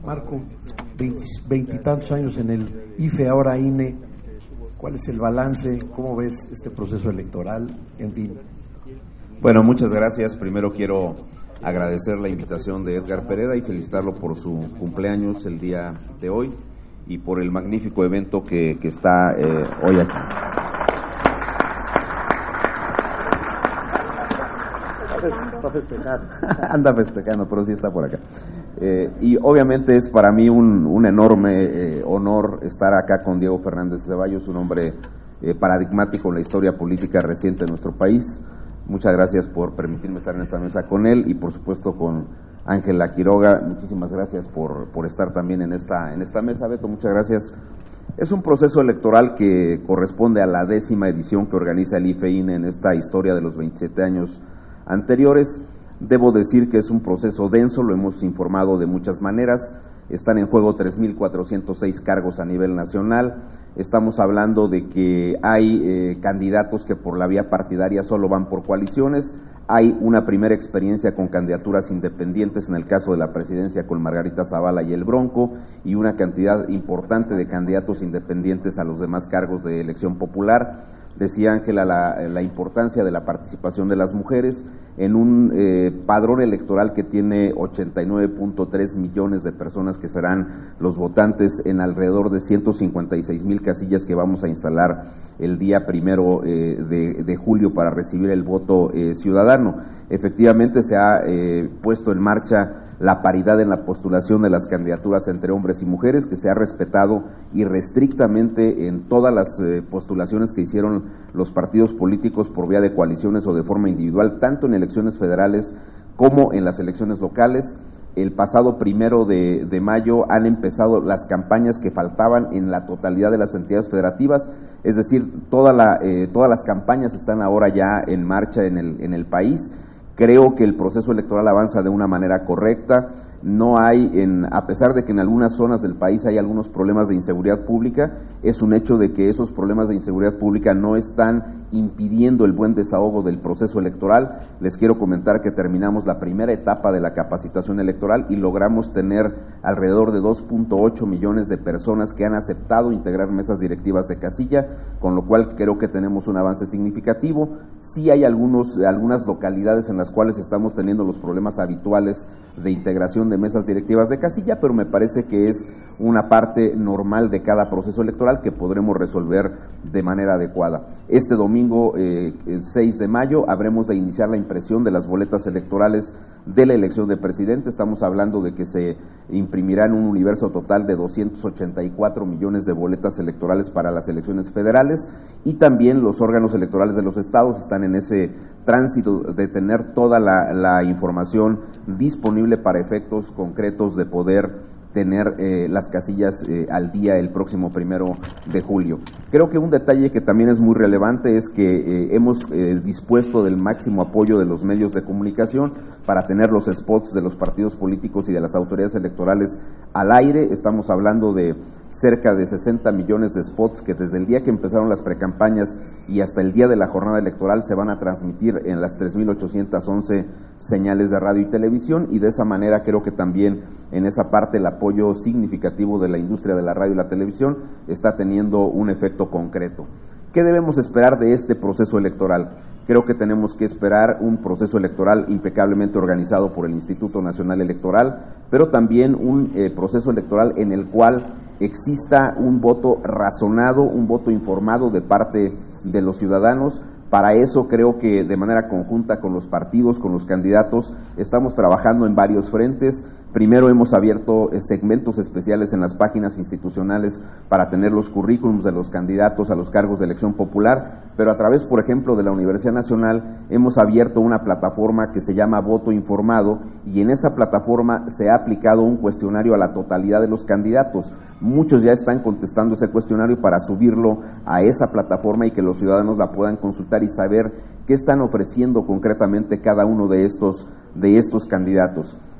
Marco, veintitantos años en el IFE, ahora INE, ¿cuál es el balance? ¿Cómo ves este proceso electoral? En fin. Bueno, muchas gracias. Primero quiero agradecer la invitación de Edgar Pereda y felicitarlo por su cumpleaños el día de hoy y por el magnífico evento que está hoy aquí. Anda festejando, pero sí está por acá. Y obviamente es para mí un enorme honor estar acá con Diego Fernández Ceballos, un hombre paradigmático en la historia política reciente de nuestro país. Muchas gracias por permitirme estar en esta mesa con él y por supuesto con Ángela Quiroga. Muchísimas gracias por estar también en esta mesa. Beto, muchas gracias. Es un proceso electoral que corresponde a la 10ª edición que organiza el IFE-INE en esta historia de los 27 años anteriores. Debo decir que es un proceso denso, lo hemos informado de muchas maneras. Están en juego 3.406 cargos a nivel nacional. Estamos hablando de que hay candidatos que por la vía partidaria solo van por coaliciones. Hay una primera experiencia con candidaturas independientes, en el caso de la presidencia con Margarita Zavala y el Bronco, y una cantidad importante de candidatos independientes a los demás cargos de elección popular. Decía Ángela la importancia de la participación de las mujeres en un padrón electoral que tiene 89.3 millones de personas que serán los votantes en alrededor de 156,000 casillas que vamos a instalar el día 1 de julio para recibir el voto ciudadano. Efectivamente se ha puesto en marcha la paridad en la postulación de las candidaturas entre hombres y mujeres, que se ha respetado irrestrictamente en todas las postulaciones que hicieron los partidos políticos por vía de coaliciones o de forma individual, tanto en elecciones federales como en las elecciones locales. El pasado 1 de mayo han empezado las campañas que faltaban en la totalidad de las entidades federativas, es decir, todas las campañas están ahora ya en marcha en el país. Creo que el proceso electoral avanza de una manera correcta. No hay, a pesar de que en algunas zonas del país hay algunos problemas de inseguridad pública, es un hecho de que esos problemas de inseguridad pública no están impidiendo el buen desahogo del proceso electoral. Les quiero comentar que terminamos la primera etapa de la capacitación electoral y logramos tener alrededor de 2.8 millones de personas que han aceptado integrar mesas directivas de casilla, con lo cual creo que tenemos un avance significativo. Sí hay algunas localidades en las cuales estamos teniendo los problemas habituales de integración de mesas directivas de casilla, pero me parece que es una parte normal de cada proceso electoral que podremos resolver de manera adecuada. Este domingo, el 6 de mayo, habremos de iniciar la impresión de las boletas electorales de la elección de presidente. Estamos hablando de que se imprimirán un universo total de 284 millones de boletas electorales para las elecciones federales, y también los órganos electorales de los estados están en ese tránsito de tener toda la información disponible para efectos concretos de poder tener las casillas al día el próximo 1 de julio. Creo que un detalle que también es muy relevante es que hemos dispuesto del máximo apoyo de los medios de comunicación para tener los spots de los partidos políticos y de las autoridades electorales al aire. Estamos hablando de cerca de 60 millones de spots que desde el día que empezaron las precampañas y hasta el día de la jornada electoral se van a transmitir en las 3.811 señales de radio y televisión, y de esa manera creo que también en esa parte el apoyo significativo de la industria de la radio y la televisión está teniendo un efecto concreto. ¿Qué debemos esperar de este proceso electoral? Creo que tenemos que esperar un proceso electoral impecablemente organizado por el Instituto Nacional Electoral, pero también un proceso electoral en el cual exista un voto razonado, un voto informado de parte de los ciudadanos. Para eso creo que de manera conjunta con los partidos, con los candidatos, estamos trabajando en varios frentes. Primero hemos abierto segmentos especiales en las páginas institucionales para tener los currículums de los candidatos a los cargos de elección popular, pero a través, por ejemplo, de la Universidad Nacional hemos abierto una plataforma que se llama Voto Informado, y en esa plataforma se ha aplicado un cuestionario a la totalidad de los candidatos. Muchos ya están contestando ese cuestionario para subirlo a esa plataforma y que los ciudadanos la puedan consultar y saber qué están ofreciendo concretamente cada uno de estos candidatos.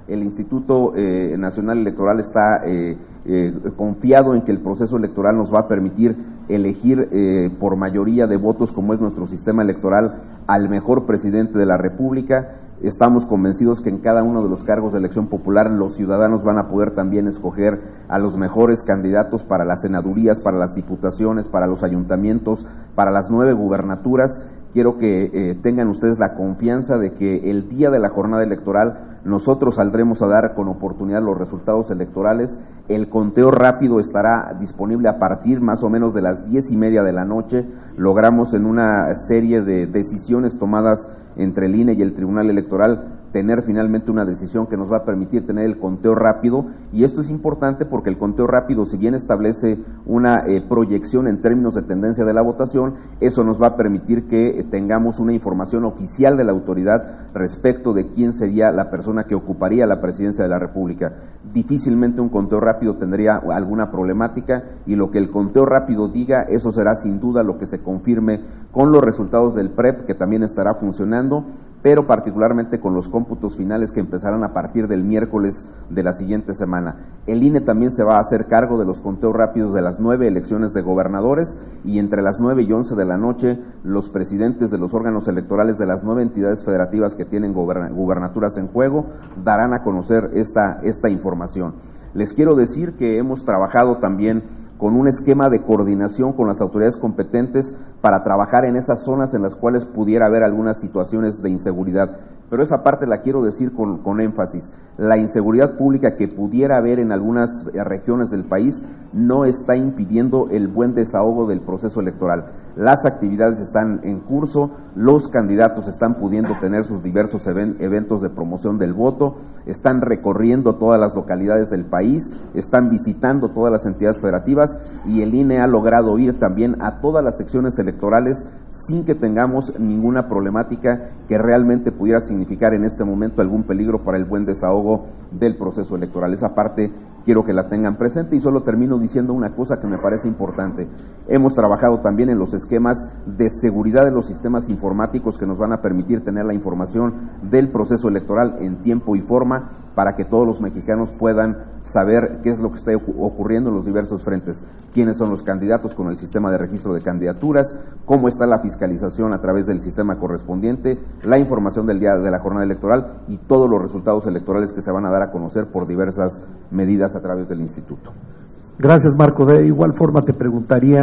El Instituto Nacional Electoral está confiado en que el proceso electoral nos va a permitir elegir por mayoría de votos, como es nuestro sistema electoral, al mejor presidente de la República. Estamos convencidos que en cada uno de los cargos de elección popular los ciudadanos van a poder también escoger a los mejores candidatos para las senadurías, para las diputaciones, para los ayuntamientos, para las 9 gubernaturas. Quiero que tengan ustedes la confianza de que el día de la jornada electoral nosotros saldremos a dar con oportunidad los resultados electorales. El conteo rápido estará disponible a partir más o menos de las 10:30 de la noche. Logramos en una serie de decisiones tomadas entre el INE y el Tribunal Electoral tener finalmente una decisión que nos va a permitir tener el conteo rápido, y esto es importante porque el conteo rápido, si bien establece una proyección en términos de tendencia de la votación, eso nos va a permitir que tengamos una información oficial de la autoridad respecto de quién sería la persona que ocuparía la presidencia de la República. Difícilmente un conteo rápido tendría alguna problemática, y lo que el conteo rápido diga, eso será sin duda lo que se confirme con los resultados del PREP, que también estará funcionando, pero particularmente con los cómputos finales que empezarán a partir del miércoles de la siguiente semana. El INE también se va a hacer cargo de los conteos rápidos de las 9 elecciones de gobernadores, y entre las 9 y 11 de la noche, los presidentes de los órganos electorales de las 9 entidades federativas que tienen gubernaturas en juego darán a conocer esta información. Les quiero decir que hemos trabajado también con un esquema de coordinación con las autoridades competentes para trabajar en esas zonas en las cuales pudiera haber algunas situaciones de inseguridad. Pero esa parte la quiero decir con énfasis. La inseguridad pública que pudiera haber en algunas regiones del país no está impidiendo el buen desahogo del proceso electoral. Las actividades están en curso, los candidatos están pudiendo tener sus diversos eventos de promoción del voto, están recorriendo todas las localidades del país, están visitando todas las entidades federativas, y el INE ha logrado ir también a todas las secciones electorales sin que tengamos ninguna problemática que realmente pudiera significar en este momento algún peligro para el buen desahogo del proceso electoral. Esa parte quiero que la tengan presente, y solo termino diciendo una cosa que me parece importante. Hemos trabajado también en los esquemas de seguridad de los sistemas informáticos que nos van a permitir tener la información del proceso electoral en tiempo y forma, para que todos los mexicanos puedan saber qué es lo que está ocurriendo en los diversos frentes, quiénes son los candidatos con el sistema de registro de candidaturas, cómo está la fiscalización a través del sistema correspondiente, la información del día de la jornada electoral y todos los resultados electorales que se van a dar a conocer por diversas medidas a través del instituto. Gracias, Marco. De igual forma te preguntaría,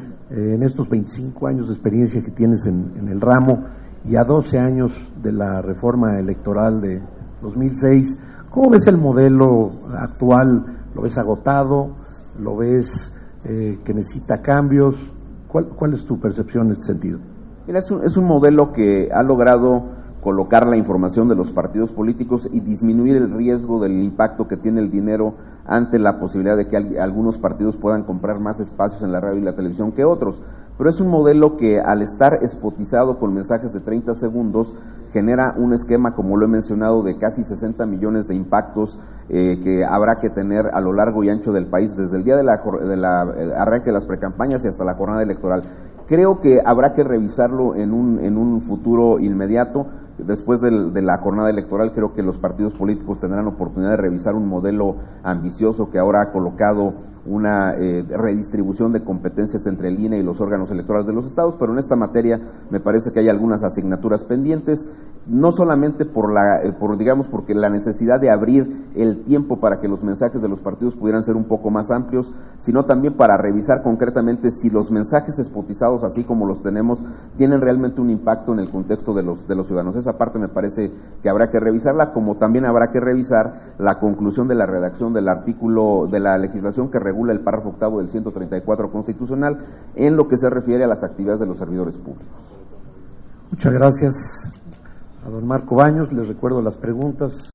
en estos 25 años de experiencia que tienes en el ramo y a 12 años de la reforma electoral de 2006, ¿cómo ves el modelo actual? ¿Lo ves agotado? ¿Lo ves que necesita cambios? ¿Cuál es tu percepción en este sentido? Mira, es un modelo que ha logrado colocar la información de los partidos políticos y disminuir el riesgo del impacto que tiene el dinero ante la posibilidad de que algunos partidos puedan comprar más espacios en la radio y la televisión que otros. Pero es un modelo que, al estar espotizado con mensajes de 30 segundos, genera un esquema, como lo he mencionado, de casi 60 millones de impactos que habrá que tener a lo largo y ancho del país, desde el día de la arranque de las precampañas y hasta la jornada electoral. Creo que habrá que revisarlo en un futuro inmediato. Después de la jornada electoral, creo que los partidos políticos tendrán oportunidad de revisar un modelo ambicioso que ahora ha colocado una redistribución de competencias entre el INE y los órganos electorales de los estados, pero en esta materia me parece que hay algunas asignaturas pendientes, no solamente porque la necesidad de abrir el tiempo para que los mensajes de los partidos pudieran ser un poco más amplios, sino también para revisar concretamente si los mensajes espotizados, así como los tenemos, tienen realmente un impacto en el contexto de los ciudadanos. Esa parte me parece que habrá que revisarla, como también habrá que revisar la conclusión de la redacción del artículo de la legislación que regula el párrafo octavo del 134 constitucional en lo que se refiere a las actividades de los servidores públicos. Muchas gracias a don Marco Baños. Les recuerdo las preguntas.